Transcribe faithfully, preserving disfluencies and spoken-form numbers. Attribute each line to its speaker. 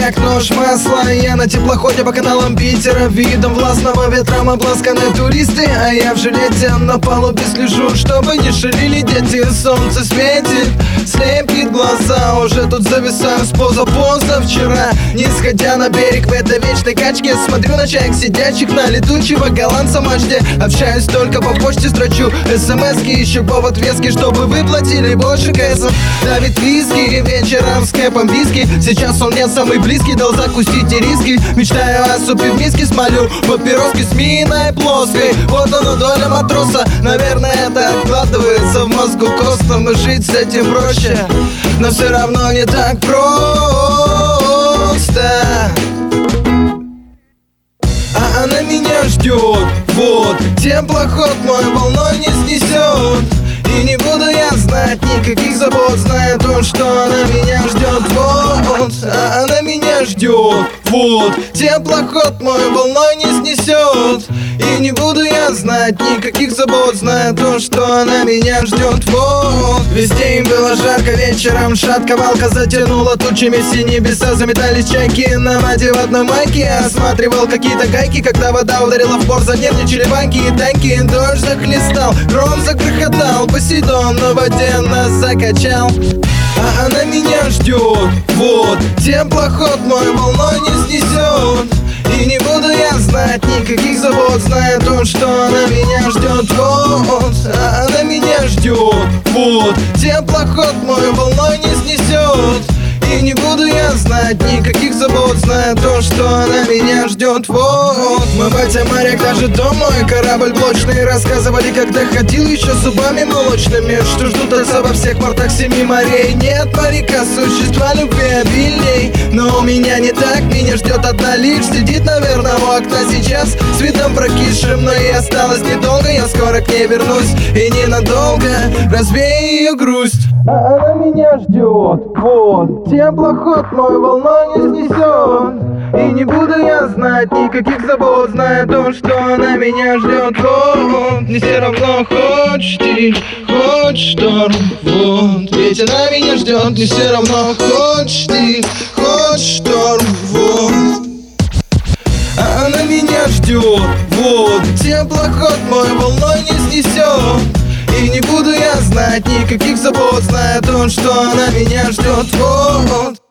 Speaker 1: как нож масла. Я на теплоходе по каналам Питера, видом властного ветром обласканы туристы. А я в жилете на палубе слежу, чтобы не шалили дети. Солнце светит, слепит глаза. Уже тут зависаю с поза-поза вчера. Не сходя на берег в этой вечной качке, смотрю на чаек, сидящих на летучего голландца мачте. Общаюсь только по почте, строчу смс-ки, ищу повод веский, чтобы выплатили больше кэсов. Давит виски, вечером с кэпом виски. Сейчас он мне самый близкий, дал закусить и риски. Мечтаю о супе в миске, смолю папироски с миной плоской. Вот оно, доля матроса. Наверное, это откладывается в мозгу костом, и жить с этим проще, но все равно не так просто. А она меня ждет, вот. Теплоход мой волной не снесет. И не буду я знать никаких забот, зная то, что она меня ждет, вот. А она меня ждет, вот. Теплоход мой волной не снесет. И не буду я знать никаких забот, зная то, что она меня ждет, вот. Весь день было жарко, вечером шатко, валка затянула тучами, все небеса заметались чайки. На мате в одной майке осматривал какие-то гайки, когда вода ударила в борт, занервничали банки и танки. Дождь захлестал, гром загрохотал, Посейдон на воде нас закачал. А она меня ждет, вот. Теплоход мой волной не снесет. И не буду я знать никаких забот, зная то, что она меня ждет, вот. А она меня ждет, вот. Теплоход мой волной не снесет. И не буду я знать никаких забот, зная то, что она меня ждет, вот. Мы батя моряк, даже дом мой корабль блочный. Рассказывали, когда ходил еще зубами молочными, что ждут отца во всех портах семи морей. Нет моряка, существа любви обильней. Но у меня не так, меня ждет одна лишь. Сидит, наверное, у окна сейчас с видом прокисшим, но ей осталось недолго, я скоро к ней вернусь. И ненадолго развею ее грусть. А она меня ждет, вот. Теплоход мой волной не снесет. И не буду я знать никаких забот, зная то, что она меня ждет, вот. Мне все равно хоть штиль, хоть шторм, вот. Ведь она меня ждет, мне все равно хоть штиль, хоть шторм, вот. А она меня ждет, вот. Теплоход мой волной не снесет. И не буду я знать никаких забот, зная то, что она меня ждет, вот.